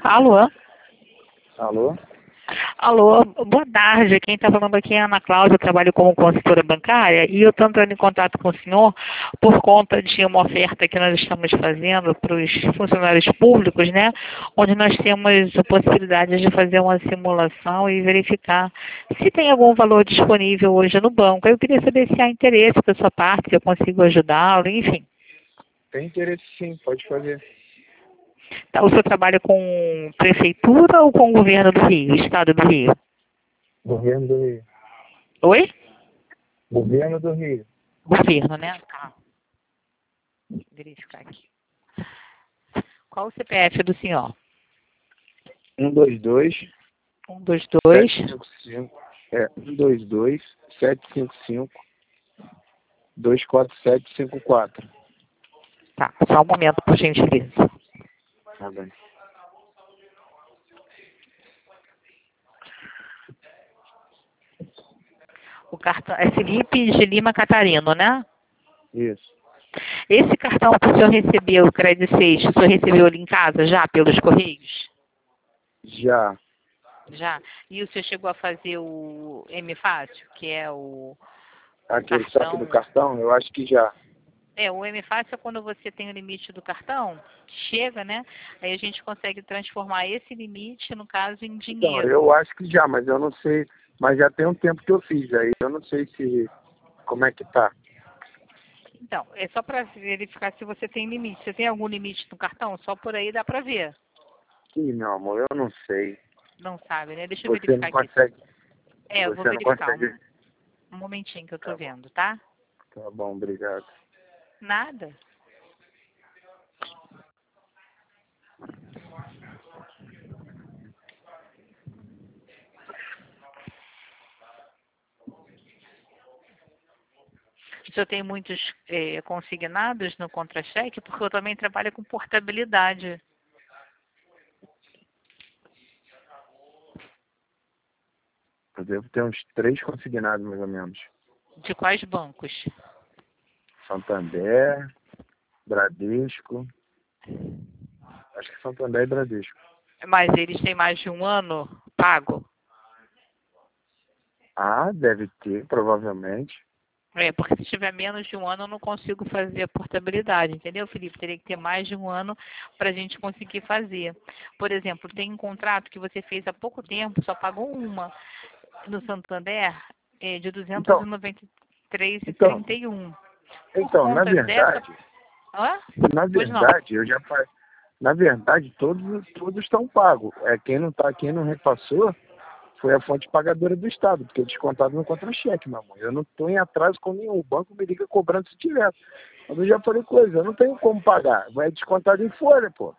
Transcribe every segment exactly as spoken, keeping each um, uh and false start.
Alô? Alô? Alô, boa tarde. Quem está falando aqui é a Ana Cláudia, eu trabalho como consultora bancária e eu estou entrando em contato com o senhor por conta de uma oferta que nós estamos fazendo para os funcionários públicos, né? Onde nós temos a possibilidade de fazer uma simulação e verificar se tem algum valor disponível hoje no banco. Eu queria saber se há interesse da sua parte, se eu consigo ajudá-lo, enfim. Tem interesse sim, pode fazer. Tá, o senhor trabalha com prefeitura ou com o governo do Rio, estado do Rio? Governo do Rio. Oi? Governo do Rio. Governo, né? Tá. Deixa eu verificar aqui. Qual o C P F do senhor? um dois dois, Um, dois, dois. sete cinco cinco. É, um dois dois, sete cinco cinco, dois quatro sete cinco quatro. Tá, só um momento, por gentileza. Tá bem. O cartão é Felipe de Lima Catarino, né? Isso. Esse cartão que o senhor recebeu, o Crédito seis, o senhor recebeu ali em casa já, pelos Correios? Já. Já. E o senhor chegou a fazer o M Fácil, que é o Aquele cartão... saque do cartão, eu acho que já. É, o M Fácil é quando você tem o limite do cartão, chega, né? Aí a gente consegue transformar esse limite, no caso, em Então, dinheiro. eu acho que já, mas eu não sei. Mas já tem um tempo que eu fiz aí. Eu não sei se. Como é que tá. Então, é só para verificar se você tem limite. Você tem algum limite no cartão? Só por aí dá para ver. Ih, meu amor, eu não sei. Não sabe, né? Deixa eu Você verificar não aqui. consegue. É, eu vou Você não verificar. consegue. Um, um momentinho que eu tô Tá bom. vendo, tá? Tá bom, obrigado. Nada. O senhor tem muitos eh, consignados no contra-cheque? Porque eu também trabalho com portabilidade. Eu devo ter uns três consignados, mais ou menos. De quais bancos? Santander, Bradesco. Acho que Santander e Bradesco. Mas eles têm mais de um ano pago? Ah, deve ter, provavelmente. É, porque se tiver menos de um ano eu não consigo fazer a portabilidade, entendeu, Felipe? Teria que ter mais de um ano para a gente conseguir fazer. Por exemplo, tem um contrato que você fez há pouco tempo, só pagou uma no Santander, é, de duzentos e Então, noventa e três reais e então, trinta e um. Por então, na conta dessa... verdade, Hã? na Pois não. verdade, eu já fa- na verdade, todos, todos estão pagos. É quem não tá, quem não repassou foi a fonte pagadora do Estado, porque é descontado no contra-cheque, meu amor. Eu não estou em atraso com nenhum. O banco me liga cobrando se tiver. Mas eu já falei coisa, eu não tenho como pagar. Vai descontado em folha, pô.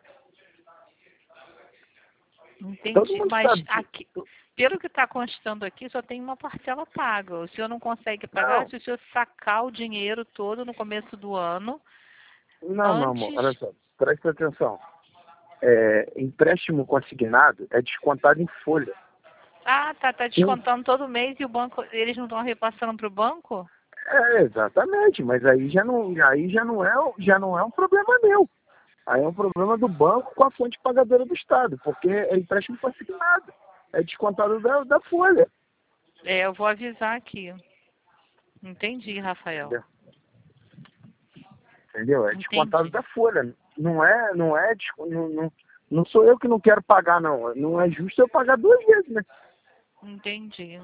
Todo Entendi. mundo Mas sabe que. aqui, pelo que está constando aqui, só tem uma parcela paga. O senhor não consegue pagar Não, se o senhor sacar o dinheiro todo no começo do ano, não, meu amor, antes... olha só, presta atenção. É, empréstimo consignado é descontado em folha. Ah, tá, tá Sim. descontando todo mês e o banco, eles não estão repassando para o banco? É, exatamente, mas aí já não, aí já não é, já não é um problema meu. Aí é um problema do banco com a fonte pagadora do Estado, porque é empréstimo consignado. É descontado da, da folha. É, eu vou avisar aqui. Entendi, Rafael. Entendeu? Entendeu? É descontado Entendi. da folha. Não é, não é, desco- não, não, não sou eu que não quero pagar, não. Não é justo eu pagar duas vezes, né? Entendi.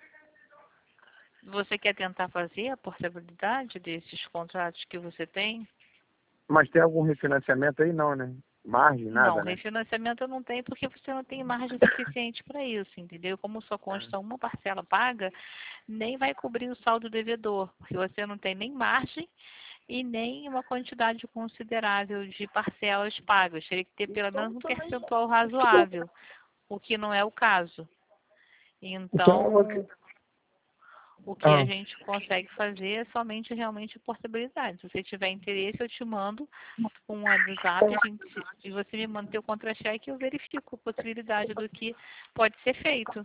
Você quer tentar fazer a portabilidade desses contratos que você tem? Mas tem algum refinanciamento aí? Não, né? Margem, Não, nada, né? refinanciamento eu não tenho porque você não tem margem suficiente para isso, entendeu? Como só consta uma parcela paga, nem vai cobrir o saldo devedor, porque você não tem nem margem e nem uma quantidade considerável de parcelas pagas. Teria que ter pelo Então menos um também. percentual razoável, o que não é o caso. Então eu vou. Então, o que a Ah, gente consegue fazer é somente realmente portabilidade. Se você tiver interesse, eu te mando um WhatsApp a gente, e você me manda o contra-cheque e eu verifico a possibilidade do que pode ser feito.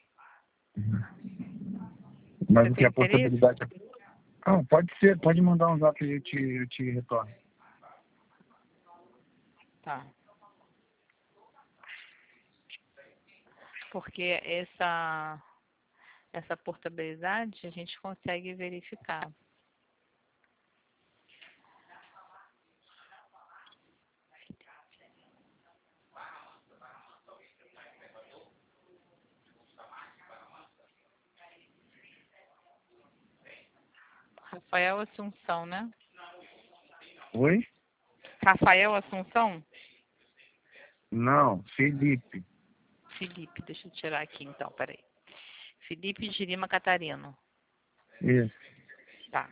mas Você o que é tem a interesse? portabilidade? Ah, pode ser, pode mandar um zap e eu te, eu te retorno. Tá. Porque essa, essa portabilidade a gente consegue verificar. Rafael Assunção, né? Oi? Rafael Assunção? Não, Felipe. Felipe, deixa eu tirar aqui então, peraí. Felipe de Lima Catarino. Isso. Tá.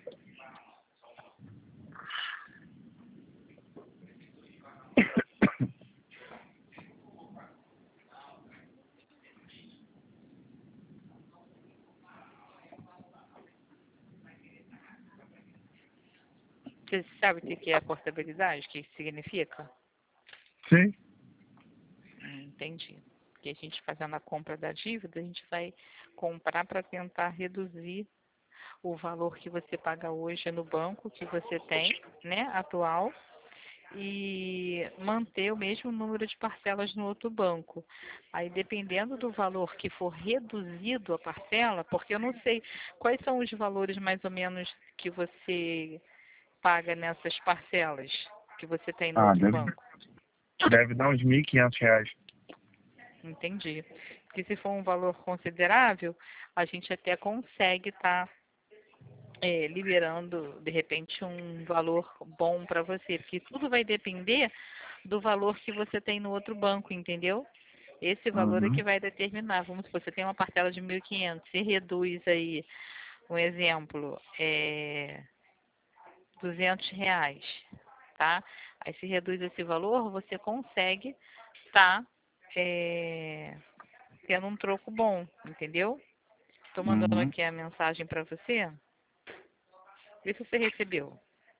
Você sabe o que que é a portabilidade? O que isso significa? Sim. Hum, entendi. Porque a gente fazendo a compra da dívida, a gente vai comprar para tentar reduzir o valor que você paga hoje no banco que você tem, né, atual, e manter o mesmo número de parcelas no outro banco. Aí, dependendo do valor que for reduzido a parcela, porque eu não sei quais são os valores mais ou menos que você paga nessas parcelas que você tem no Ah, outro deve, banco. deve dar uns mil e quinhentos reais. Entendi. Porque se for um valor considerável, a gente até consegue estar é, liberando, de repente, um valor bom para você. Porque tudo vai depender do valor que você tem no outro banco, entendeu? Esse valor é que Uhum. vai determinar. Vamos supor, você tem uma parcela de mil e quinhentos, se reduz aí, um exemplo, é, duzentos reais, tá? Aí se reduz esse valor, você consegue estar é, tendo um troco bom, entendeu? Estou mandando Uhum. aqui a mensagem para você. Vê se você recebeu.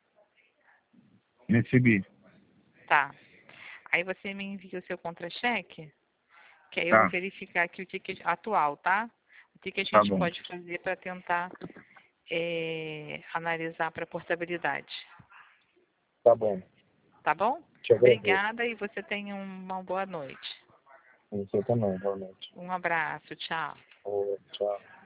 Recebi. Tá. Aí você me envia o seu contra-cheque, que aí eu vou Tá, verificar aqui o ticket atual, tá? O que que a tá gente bom. pode fazer para tentar é, analisar para portabilidade. Tá bom. Tá bom? Te agradeço. Obrigada e você tenha uma boa noite. Você também, realmente. Um abraço, tchau. Ô, tchau.